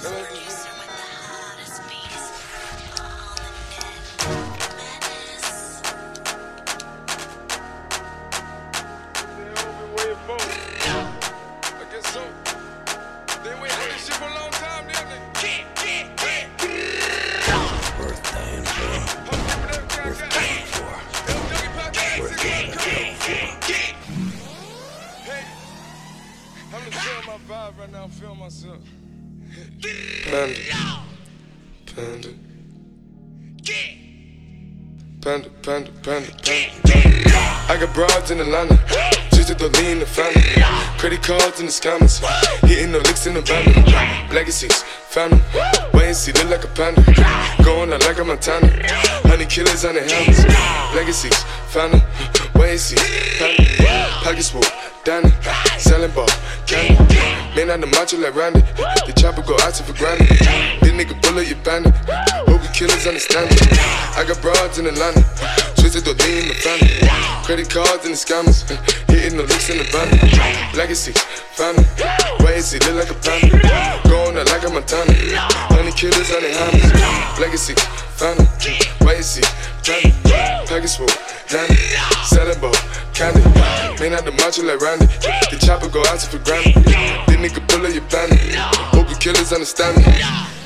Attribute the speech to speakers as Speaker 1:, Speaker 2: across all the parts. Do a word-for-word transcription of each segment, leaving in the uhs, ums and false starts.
Speaker 1: Panda, panda, panda, panda. I got broads in Atlanta, just to throw lean the family. Credit cards in the scammers, hitting the licks in the van. Legacies, family, wait and see, look like a panda. Going out like a Montana, honey killers on the helmets. Legacies, family, wait and see, family. Pockets full, Danny, selling ball, candy. Man on the macho like Randy, the chopper go out to for granted. This nigga bullet, you bandit. Hope the killers understand it. I got broads in Atlanta, twisted the lean in the family. Credit cards and the scammers, hitting the licks in the van. Legacies, family, wait and see, look like a panda. Going out like a Montana, honey killers on the hammers. Legacies, family, wait and see, family. Package full, Danny, selling ball, candy. Man out the macho like Randy, the chopper go out to for granted. This nigga bullet, you bandit. Hope the killers understand me.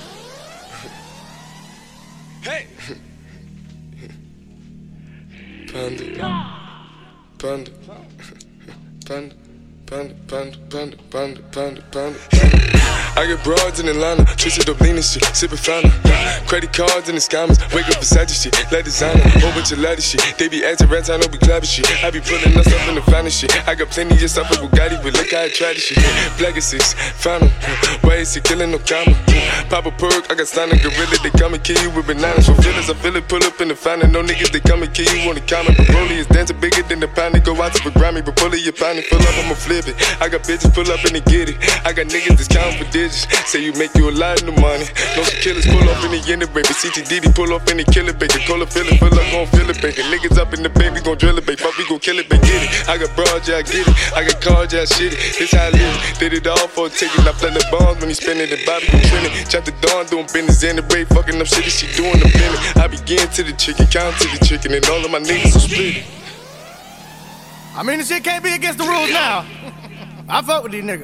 Speaker 1: Hey! Panda, panda, panda, panda, panda, panda, panda, panda, panda. I get broads in Atlanta, twisted up lean and shit, sippin' Fanta. Credit cards and the scammers, wake up beside your shit, let designer, whole bunch of lattice shit. They be acting rats, I know we clapping shit. I be pulling us up in the finest shit. I got plenty of stuff with Bugatti, but look how I try this shit. Black is six, found 'em, why is he killing no comma? Pop a perk, I got stunning gorilla, they come and kill you with bananas. For feelings, I feel it, pull up in the fountain. No niggas, they come and kill you on the comment. But Broly is dancing bigger than the pound. Go out to the Grammy, but pull it, your pound, pull up, I'ma flip it. I got bitches, pull up and they get it. I got niggas that's counting for digits. Say you make you a lot of money. No some killers pull up in the end of baby. C T D D pull up in the killer bacon. Call it, feel it, fill up, gon' feel it bacon. Niggas up in the baby, gon' drill it, baby. Fuck, we gon' kill it, baby, get it. I got broad, yeah, I get it. I got cards, yeah, I shit it. This how I live it. Did it all for a ticket. I play the bombs when he spinning the Bobby gon' trend it. Chop the dawn, doing business in the break. Fucking up shit, she doing the minute. I begin to the chicken, count to the chicken, and all of my niggas are split.
Speaker 2: I mean, this shit can't be against the rules now. I fuck with these niggas.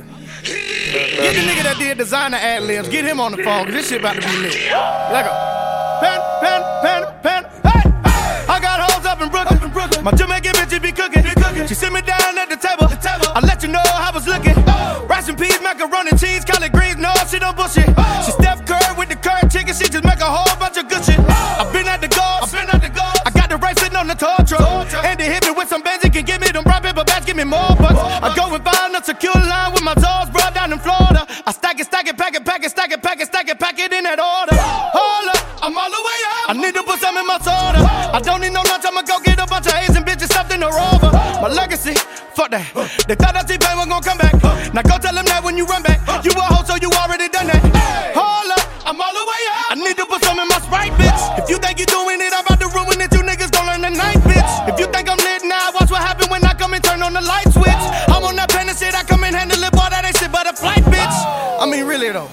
Speaker 2: Get the nigga that did designer ad libs, get him on the phone, cause this shit about to be lit. Let go. Pen, pen, pen, pen, hey! I got hoes up in Brooklyn. My Jamaican bitch be cooking. She sit me down at the table. I let you know how I was looking. Rice and peas, macaroni and cheese, collard greens, no, she don't bullshit. She Steph Curry with the curd chicken, she just make a whole bunch of good shit. I've been at the golf, I got the right sitting on the tow truck. And they hit me with some Benz, can give me them brown paper bags, give me more bucks. I go and find a secure line with my toes brought down in Florida. I stack it, stack it, pack it, pack it, stack it, pack it, stack it, pack it in that order. Hold up, I'm all the way up. I need to put some in my soda. I don't need no lunch, I'ma go get a bunch of Asian bitches stuffed in a rover. My legacy, fuck that. They thought that T-Pain was gonna come back. Now go tell them that when you run back. You a hoe, so you already done that. Hold up, I'm all the way up. I need to put some in my Sprite, bitch. If you think you doing it, I'm about to ruin it. You niggas gon' learn tonight, bitch. If you think I'm lit now, watch what happen when I come and turn on the light switch. I'm on that pen and shit, I come and handle it, boy, that ain't shit but a flight, bitch. I mean, really though.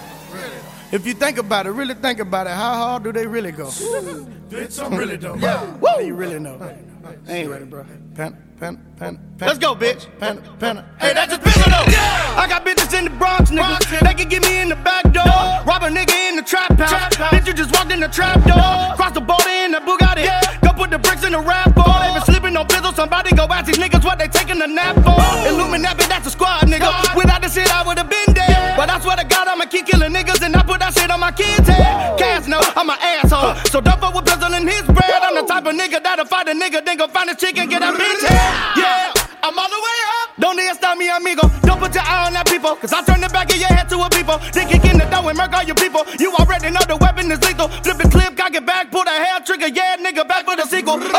Speaker 2: If you think about it, really think about it, how hard do they really go? Bitch, I'm really dope.
Speaker 1: Yeah.
Speaker 2: Woo! You really know. I ain't ready, bro. Pen, pen, pen, pen. Let's go, bitch. Pen, pen. Hey, that's just pistol though. Yeah. I got bitches in the Bronx, nigga. They can get me in the back door. Rob a nigga in the trap house. Bitch, you just walked in the trap door. Cross the border in the Bugatti. Yeah. Go put the bricks in the rap ball. They been sleeping on pizzle. Somebody go ask these niggas what they taking a nap for. Illuminati, that's a squad, nigga. Without this shit, I would've been dead. But I swear to God, I'ma keep killing niggas and I put that shit on my kids' head. Cass, no, I'm an asshole. So don't fuck with Pizzle in his bread. I'm the type of nigga that'll fight a nigga, then go find a chick and get a bitch head. Yeah, I'm all the way up. Don't dare stop me, amigo. Don't put your eye on that people, cause I turn the back of your head to a people. Then kick in the door and murk all your people. You already know the weapon is lethal. Flip the clip, cock it back, pull the hair trigger. Yeah, nigga, back for the sequel. Uh,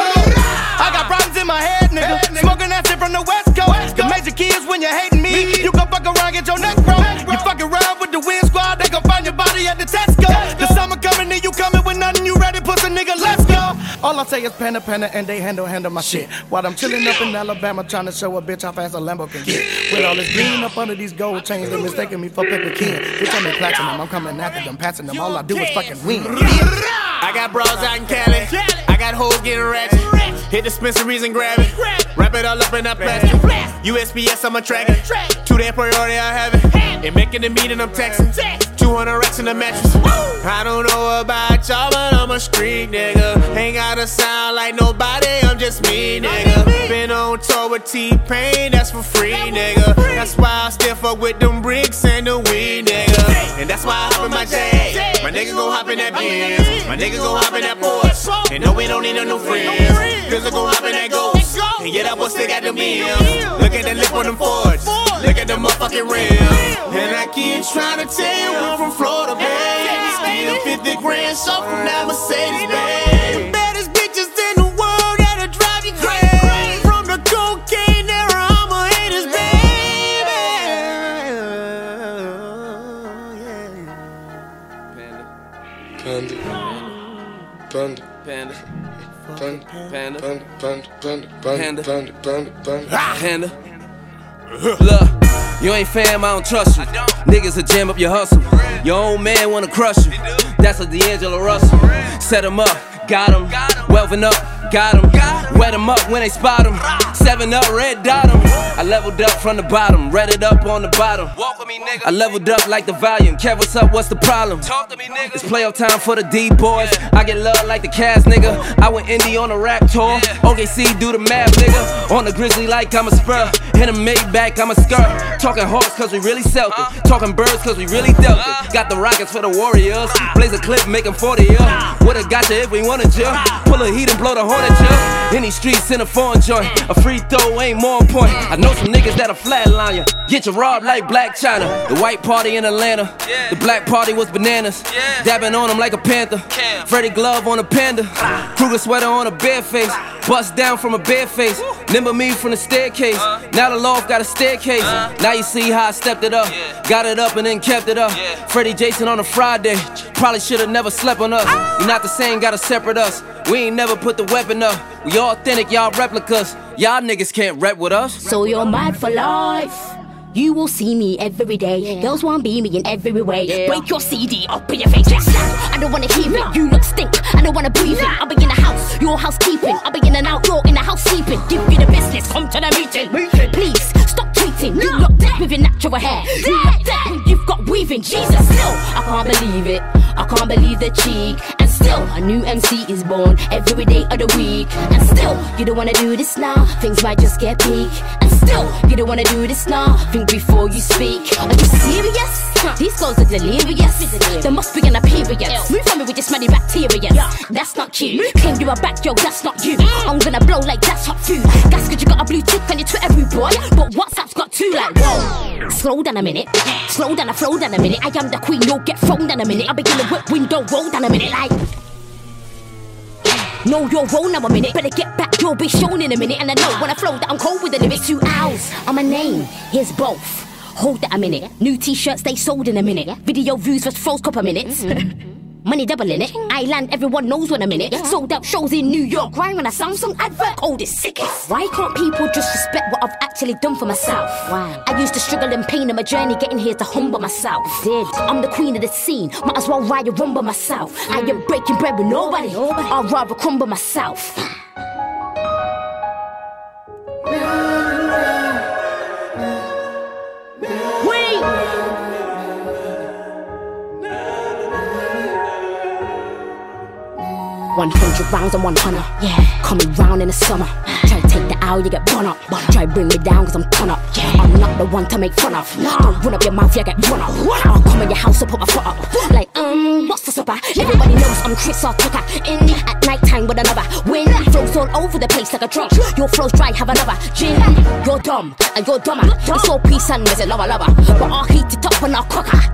Speaker 2: I got problems in my head, nigga. Smoking that shit from the West Coast. The major kids when you're hating me. You gon' fuck around, get your neck broke. You fuck around with the Win Squad, they gon' find your body at the Tesco. The summer coming in, you coming with nothing, you ready, pussy nigga, let's go. All I say it's Panda Panda and they handle handle my shit. While I'm chilling up in Alabama trying to show a bitch how fast a Lambo can get. With all this green up under these gold chains, they mistaking me for Pepper King. Bitch, I'm platinum, I'm coming after them, passing them. All I do is fucking win.
Speaker 3: I got bros out in Cali, I got hoes getting ratchet. Hit dispensaries and grab it, wrap it all up in that plastic. U S P S, I'm a tracker. Two day priority, I have it. And making the meeting, I'm texting. two hundred racks in the mattress. I don't know about y'all, but I'm a street nigga. Ain't gotta sound like nobody, I'm just me, nigga. Been on tour with T-Pain, that's for free, nigga. That's why I still fuck with them bricks and the weed, nigga. And that's why I hop in my J. My nigga gon' hop in that Benz. My nigga gon' hop in that Porsche. And no, we don't need no new friends. Cause I gon' hop in that Ghost. And yeah, that boy still got the meals. Look at the lip on them Fords. Look at the motherfucking rims. And I keep trying to tell you we're from Florida, babe. Still fifty grand short from that Mercedes, babe. The baddest bitches in the world that'll drive you crazy. From the cocaine era, I'm a haters, baby.
Speaker 1: Panda. Panda.
Speaker 4: Panda.
Speaker 1: Panda.
Speaker 4: Panda.
Speaker 1: Panda. Panda. Panda. Panda. Panda. Panda. Panda.
Speaker 4: Panda. Look, you ain't fam, I don't trust you. Niggas will jam up your hustle. Your own man wanna crush you. That's a D'Angelo Russell. Set him up, got him. Welvin' up, got him. Wet him up when they spot him. Seven up, red dot him. I leveled up from the bottom, read it up on the bottom. Walk with me, nigga. I leveled up like the volume. Kev, what's up? What's the problem? Talk to me, nigga. It's playoff time for the D boys. I get love like the Cavs, nigga. I went indie on a rap tour. O K C, do the math, nigga. On the Grizzly like I'm a Spur. Hit a Maybach, I'm a skirt. Talking Hawks cause we really self it. Talking Birds cause we really dealt it. Got the Rockets for the Warriors. Blaze a clip, make them forty up. Would've got you if we wanted you. Pull a heat and blow the hornet you. Any streets in a foreign joint. A free throw ain't more on point. I know some niggas that'll flatline you. Get your robbed like Black China. The white party in Atlanta. The black party was bananas. Dabbing on them like a panther. Freddie Glove on a panda. Kruger sweater on a bare face. Bust down from a bare face. Nimble me from the staircase. Now the loft got a staircase. Now you see how I stepped it up. Got it up and then kept it up. Freddie Jason on a Friday. Probably should've never slept on us. We not the same, gotta separate us. We ain't never put the weapon up. We all authentic, y'all replicas. Y'all niggas can't rap with us.
Speaker 5: So you're mad for life. You will see me every day. Yeah. Girls want be me in every way. Yeah. Break your C D up in your face. Yes. I don't wanna hear it. You look stink. I don't wanna breathe it. I'll be in the house. Your housekeeping. I'll be in and out. You're in the house sleeping. Give me the business. Come to the meeting. Please stop tweeting. You look dead with your natural hair. You look dead when you've got weaving. Jesus, still I can't believe it. I can't believe the cheek. And still a new M C is born every day of the week. And still you don't wanna do this now. Things might just get peak. And still you don't wanna do this now. Think before you speak. Are you serious? These girls are delirious. There must be an appearance. Move on me with this many bacteria. That's not cute. Claim you are back, yo, that's not you. I'm gonna blow like that's hot food. That's cause you got a blue tick on your Twitter, rude boy. But WhatsApp's got two, like, whoa. Slow down a minute. Slow down, I flow down a minute. I am the queen, you'll get thrown down a minute. I'll begin the whip window, roll down a minute, like. Know your role now a minute. Better get back, you'll be shown in a minute. And I know when I flow that I'm cold with the lyrics. Two owls, I'm a name, here's both. Hold that a minute. New t-shirts they sold in a minute. Video views just froze couple minutes. Money double in it. Island, everyone knows when I'm in it. Sold out shows in New York. Rhyme when a Samsung advert. Cold is sickest. Why can't people just respect what I've actually done for myself? Why? I used to struggle and pain in my journey getting here to humble myself. Did I'm the queen of the scene. Might as well ride a rumble myself. I am breaking bread with nobody. nobody. I'd rather crumble myself. One hundred rounds and one hundred, yeah. Coming round in the summer. Try to take the hour, you get bun up. Try to bring me down cause I'm ton up. Yeah. I'm not the one to make fun of. No. Don't run up your mouth, you get run up. I'll come in your house and put my foot up. Like, um, what's the supper? Everybody knows I'm Chris Artuka. In at night time with another wind. Flows all over the place like a drum. Your flow's dry, have another gin. You're dumb and you're dumber. It's all peace and there's a lover lover. But I'll heat it up and I'll cook her.